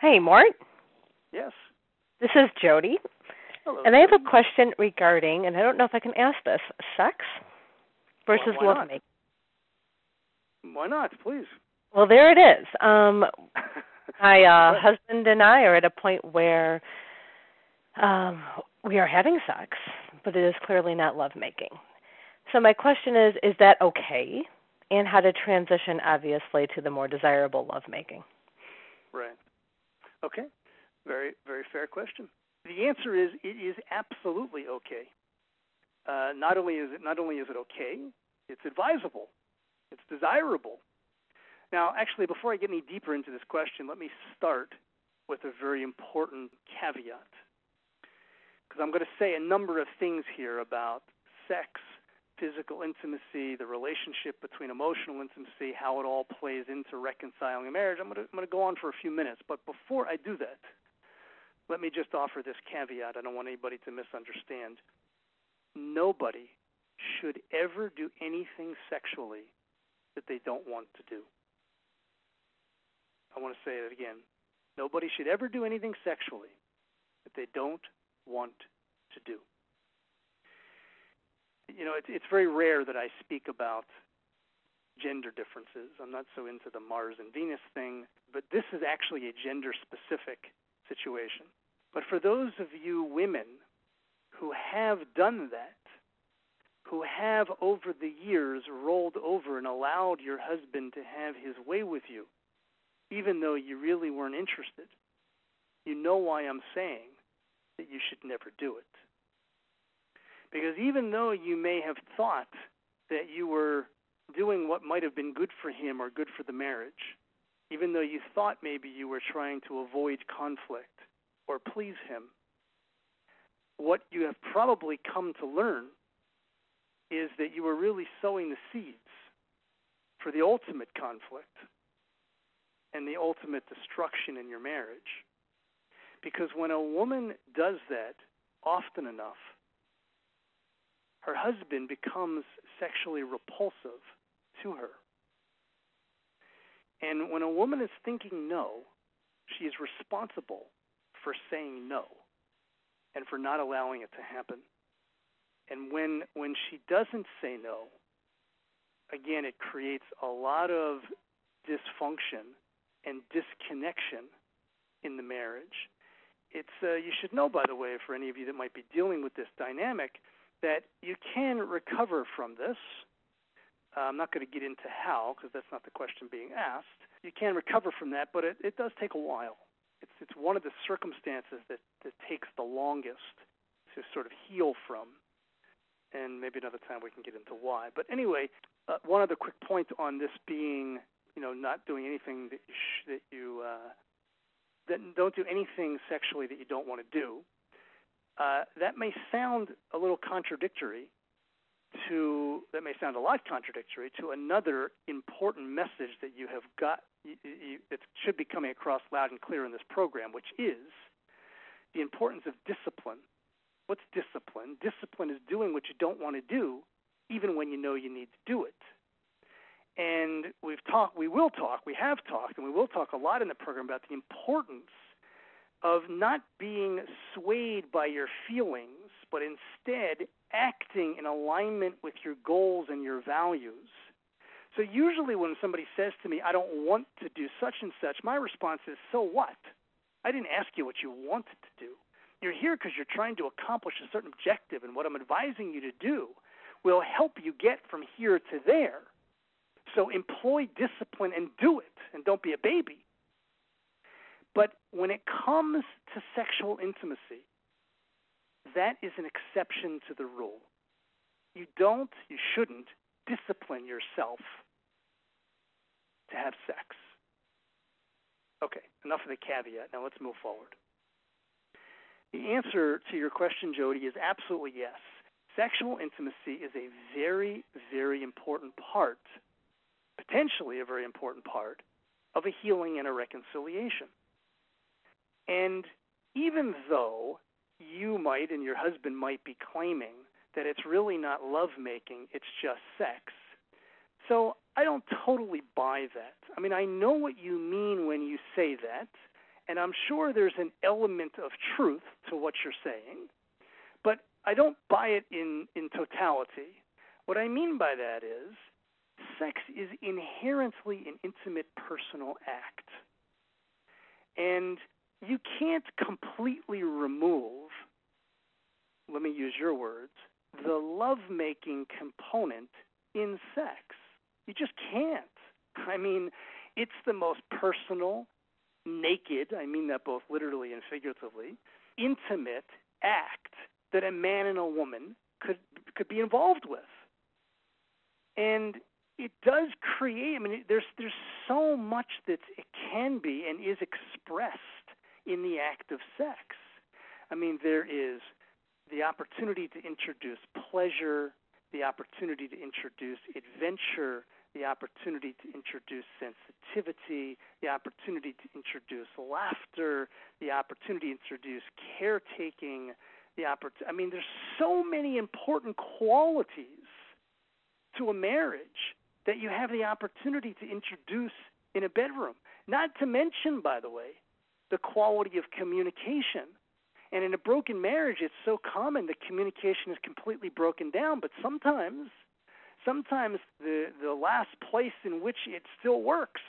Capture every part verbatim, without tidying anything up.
Hey, Mort. Yes. This is Jody, Hello. and I have Jody. a question regarding, and I don't know if I can ask this, sex versus Why, why not? lovemaking. Why not? Please. Well, there it is. Um, my uh, husband and I are at a point where um, we are having sex, but it is clearly not lovemaking. So my question is, is that okay? And how to transition, obviously, to the more desirable lovemaking. Right. Okay. Very, very fair question. The answer is it is absolutely okay. Uh, not only is it not only is it okay, it's advisable, it's desirable. Now, actually, before I get any deeper into this question, let me start with a very important caveat, because I'm going to say a number of things here about sex, physical intimacy, the relationship between emotional intimacy, how it all plays into reconciling a marriage. I'm going to, I'm going to go on for a few minutes, but before I do that, let me just offer this caveat. I don't want anybody to misunderstand. Nobody should ever do anything sexually that they don't want to do. I want to say it again. Nobody should ever do anything sexually that they don't want to do. You know, it's, it's very rare that I speak about gender differences. I'm not so into the Mars and Venus thing, but this is actually a gender-specific situation. But for those of you women who have done that, who have over the years rolled over and allowed your husband to have his way with you, even though you really weren't interested, you know why I'm saying that you should never do it. Because even though you may have thought that you were doing what might have been good for him or good for the marriage, even though you thought maybe you were trying to avoid conflict or please him, what you have probably come to learn is that you were really sowing the seeds for the ultimate conflict and the ultimate destruction in your marriage. Because when a woman does that often enough, her husband becomes sexually repulsive to her. And when a woman is thinking no, she is responsible for saying no and for not allowing it to happen. And when when she doesn't say no, again, it creates a lot of dysfunction and disconnection in the marriage. It's uh, you should know, by the way, for any of you that might be dealing with this dynamic, that you can recover from this. Uh, I'm not going to get into how, because that's not the question being asked. You can recover from that, but it, it does take a while. It's it's one of the circumstances that, that takes the longest to sort of heal from. And maybe another time we can get into why. But anyway, uh, one other quick point on this being, you know, not doing anything that you sh- that you uh, that don't do anything sexually that you don't want to do. Uh, that may sound a little contradictory to that may sound a lot contradictory to another important message that you have got you, you, that should be coming across loud and clear in this program, which is the importance of discipline. What's discipline? Discipline is doing what you don't want to do, even when you know you need to do it. And we've talked, we will talk, we have talked, and we will talk a lot in the program about the importance of not being swayed by your feelings, but instead acting in alignment with your goals and your values. So usually when somebody says to me, I don't want to do such and such, my response is, so what? I didn't ask you what you wanted to do. You're here because you're trying to accomplish a certain objective, and what I'm advising you to do will help you get from here to there. So employ discipline and do it, and don't be a baby. But when it comes to sexual intimacy, that is an exception to the rule. You don't, you shouldn't discipline yourself to have sex. Okay, enough of the caveat. Now let's move forward. The answer to your question, Jody, is absolutely yes. Sexual intimacy is a very, very important part, potentially a very important part, of a healing and a reconciliation. And even though you might and your husband might be claiming that it's really not lovemaking, it's just sex, so I don't totally buy that. I mean, I know what you mean when you say that, And I'm sure there's an element of truth to what you're saying, but I don't buy it in, in totality. What I mean by that is sex is inherently an intimate personal act. And you can't completely remove, let me use your words, the lovemaking component in sex. You just can't. I mean, it's the most personal, naked, I mean that both literally and figuratively, intimate act that a man and a woman could could be involved with. And it does create, I mean, there's there's so much that it can be and is expressed in the act of sex. I mean, there is the opportunity to introduce pleasure, the opportunity to introduce adventure, the opportunity to introduce sensitivity, the opportunity to introduce laughter, the opportunity to introduce caretaking, the oppor- I mean, there's so many important qualities to a marriage that you have the opportunity to introduce in a bedroom. Not to mention, by the way, the quality of communication. And in a broken marriage, it's so common that communication is completely broken down, but sometimes sometimes the, the last place in which it still works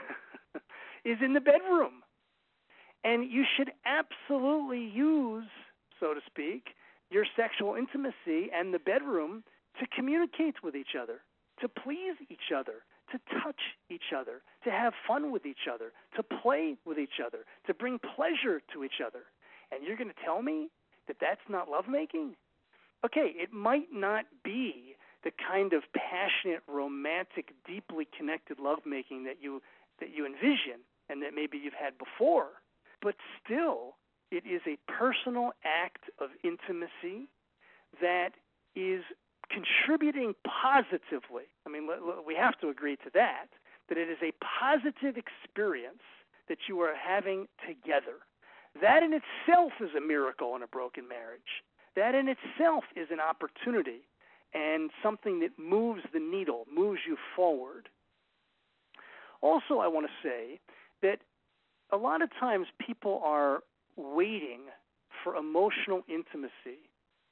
is in the bedroom. And you should absolutely use, so to speak, your sexual intimacy and the bedroom to communicate with each other, to please each other, to touch each other, to have fun with each other, to play with each other, to bring pleasure to each other. And you're going to tell me that that's not lovemaking? Okay, it might not be the kind of passionate, romantic, deeply connected lovemaking that you that you envision and that maybe you've had before, but still, it is a personal act of intimacy that is contributing positively. I mean, we have to agree to that, that it is a positive experience that you are having together. That in itself is a miracle in a broken marriage. That in itself is an opportunity and something that moves the needle, moves you forward. Also, I want to say that a lot of times people are waiting for emotional intimacy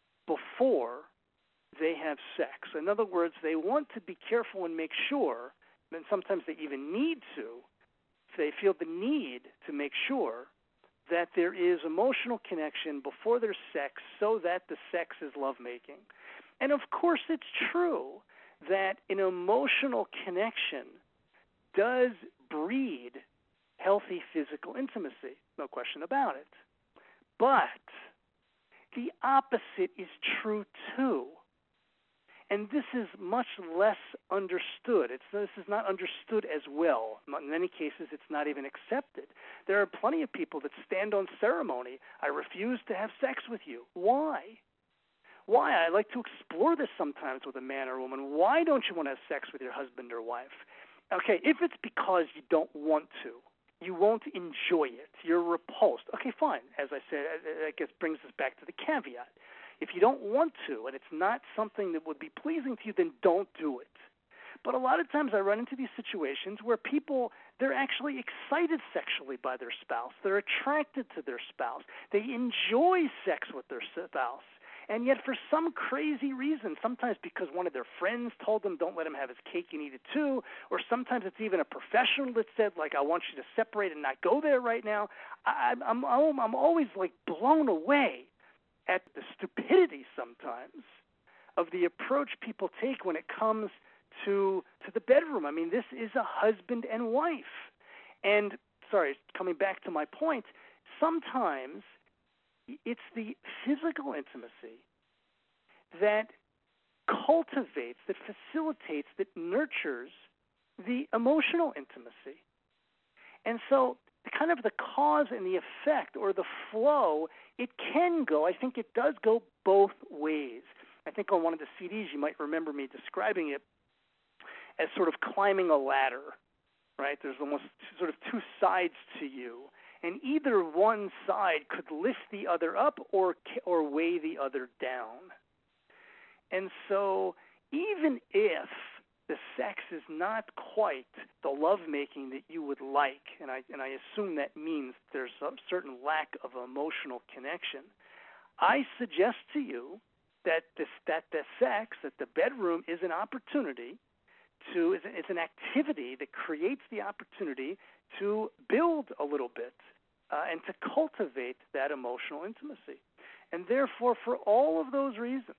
before they have sex. In other words, they want to be careful and make sure, and sometimes they even need to, they feel the need to make sure that there is emotional connection before there's sex so that the sex is lovemaking. And of course it's true that an emotional connection does breed healthy physical intimacy, no question about it. But the opposite is true too. And this is much less understood. It's, this is not understood as well. In many cases, it's not even accepted. There are plenty of people that stand on ceremony. I refuse to have sex with you. Why? Why? I like to explore this sometimes with a man or a woman. Why don't you want to have sex with your husband or wife? Okay, if it's because you don't want to, you won't enjoy it, you're repulsed. Okay, fine. As I said, I guess brings us back to the caveat. If you don't want to and it's not something that would be pleasing to you, then don't do it. But a lot of times I run into these situations where people, they're actually excited sexually by their spouse. They're attracted to their spouse. They enjoy sex with their spouse. And yet for some crazy reason, sometimes because one of their friends told them don't let him have his cake and eat it too, or sometimes it's even a professional that said, like, I want you to separate and not go there right now, I, I'm, I'm, I'm always, like, blown away at the stupidity sometimes of the approach people take when it comes to to the bedroom. I mean, this is a husband and wife. And, sorry, coming back to my point, sometimes it's the physical intimacy that cultivates, that facilitates, that nurtures the emotional intimacy. And so kind of the cause and the effect or the flow, it can go, I think it does go both ways. I think on one of the C Ds you might remember me describing it as sort of climbing a ladder, right? There's almost sort of two sides to you. And either one side could lift the other up or or weigh the other down. And so even if the sex is not quite the lovemaking that you would like, and I and I assume that means there's a certain lack of emotional connection, I suggest to you that this that the sex, that the bedroom is an opportunity to is, is an activity that creates the opportunity to build a little bit uh, and to cultivate that emotional intimacy. And therefore, for all of those reasons,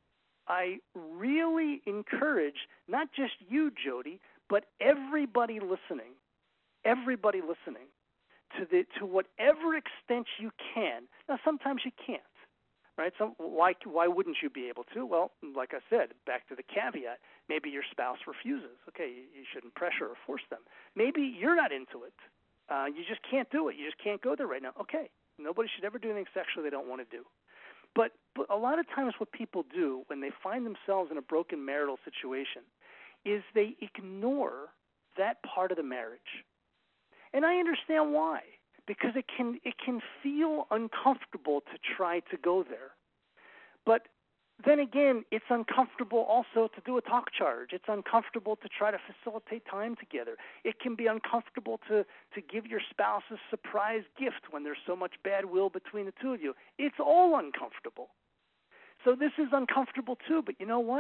I really encourage not just you, Jody, but everybody listening, everybody listening, to the to whatever extent you can. Now, sometimes you can't, right? So why why wouldn't you be able to? Well, like I said, back to the caveat. Maybe your spouse refuses. Okay, you, you shouldn't pressure or force them. Maybe you're not into it. Uh, you just can't do it. You just can't go there right now. Okay, nobody should ever do anything sexual they don't want to do. But, but a lot of times what people do when they find themselves in a broken marital situation is they ignore that part of the marriage. And I understand why, because it can it can feel uncomfortable to try to go there. But then again, it's uncomfortable also to do a talk charge. It's uncomfortable to try to facilitate time together. It can be uncomfortable to, to give your spouse a surprise gift when there's so much bad will between the two of you. It's all uncomfortable. So this is uncomfortable too, but you know what?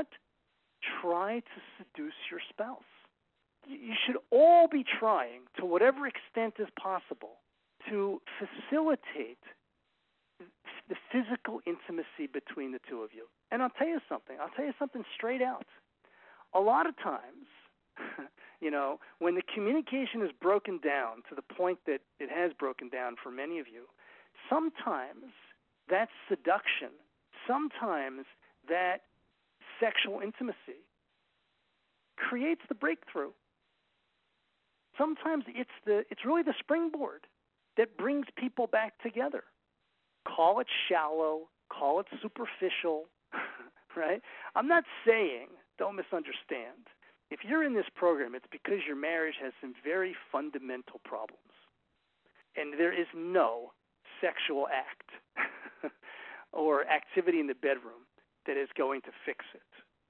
Try to seduce your spouse. You should all be trying, to whatever extent is possible, to facilitate the physical intimacy between the two of you. And I'll tell you something. I'll tell you something straight out. A lot of times, you know, when the communication is broken down to the point that it has broken down for many of you, sometimes that seduction, sometimes that sexual intimacy creates the breakthrough. Sometimes it's the it's really the springboard that brings people back together. Call it shallow, call it superficial, right? I'm not saying, don't misunderstand, if you're in this program, it's because your marriage has some very fundamental problems. And there is no sexual act or activity in the bedroom that is going to fix it.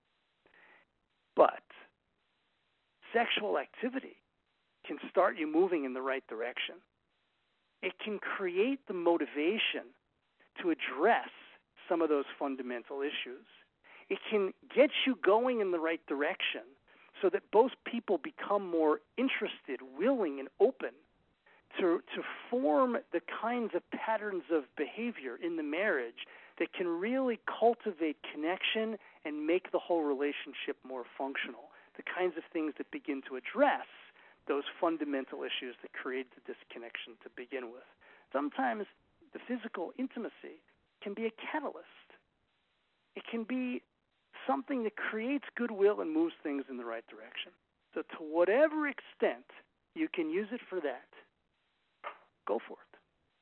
But sexual activity can start you moving in the right direction. It can create the motivation to address some of those fundamental issues. It can get you going in the right direction so that both people become more interested, willing, and open to, to form the kinds of patterns of behavior in the marriage that can really cultivate connection and make the whole relationship more functional, the kinds of things that begin to address those fundamental issues that create the disconnection to begin with. Sometimes the physical intimacy can be a catalyst. It can be something that creates goodwill and moves things in the right direction. So to whatever extent you can use it for that, go for it.